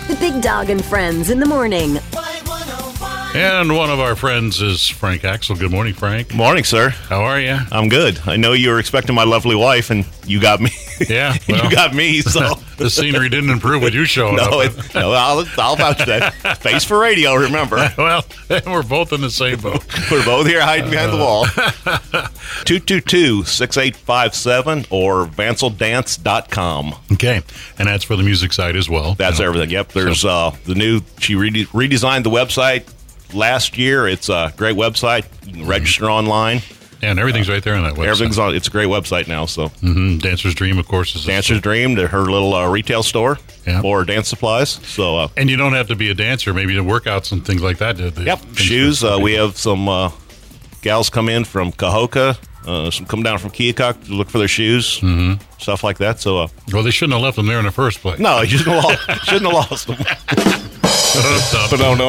The Big Dog and Friends in the morning. And one of our friends is Frank Axel. Good morning, Frank. Morning, sir. How are you? I'm good. I know you were expecting my lovely wife, and you got me. Yeah, well, you got me. So the scenery didn't improve with you showing up. No, I'll vouch for that. Face for radio, remember. Well, we're both in the same boat. We're both here hiding behind the wall. 222-6857 or vanceldance.com. Okay, and that's for the music side as well. That's everything. Yep. There's the new. She redesigned the website last year. It's a great website. You can register online. And everything's right there on that website. Everything's on. It's a great website now. So, Dancer's Dream, of course, is Dancer's Dream, her little retail store for dance supplies. So, and you don't have to be a dancer, maybe to workouts and things like that. Yep, shoes. We have some gals come in from Cahokia, some come down from Keokuk to look for their shoes, stuff like that. So, well, they shouldn't have left them there in the first place. No, you shouldn't have lost them. But no.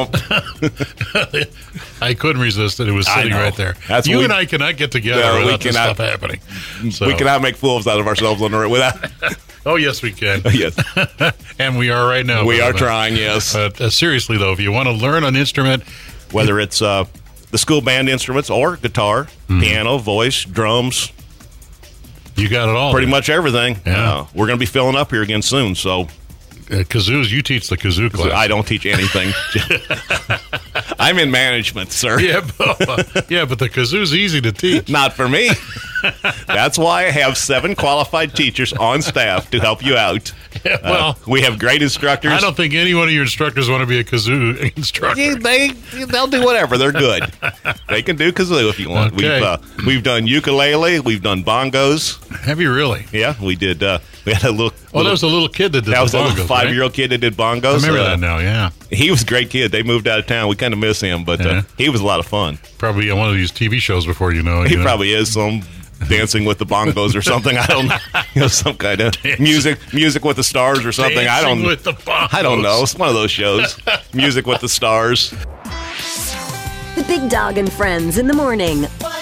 I couldn't resist it. It was sitting right there. You and I cannot get together without this stuff happening. So. We cannot make fools out of ourselves without. Oh, yes, we can. Yes. And we are right now. We are trying, yes. But seriously, though, if you want to learn an instrument, whether it's the school band instruments or guitar, piano, voice, drums, you got it all. Pretty much everything. Yeah. We're going to be filling up here again soon, so. Kazoos, you teach the kazoo class. I don't teach anything. I'm in management, sir. Yeah, but the kazoo's easy to teach. Not for me. That's why I have 7 qualified teachers on staff to help you out. Yeah, well, we have great instructors. I don't think any one of your instructors want to be a kazoo instructor. Yeah, they'll do whatever. They're good. They can do kazoo if you want. Okay. We've done ukulele. We've done bongos. Have you really? Yeah, we did. We had a little. Oh, that was a little kid that did that the was bongos, a little 5-year-old kid that did bongos. I remember that now. Yeah, he was a great kid. They moved out of town. We kind of miss him, but he was a lot of fun. Probably on one of these TV shows before you know. He probably is some. Dancing with the Bongos or something. I don't know. Some kind of music with the Stars or something. Dancing I don't with the Bongos. I don't know. It's one of those shows. Music with the Stars. The Big Dog and Friends in the morning.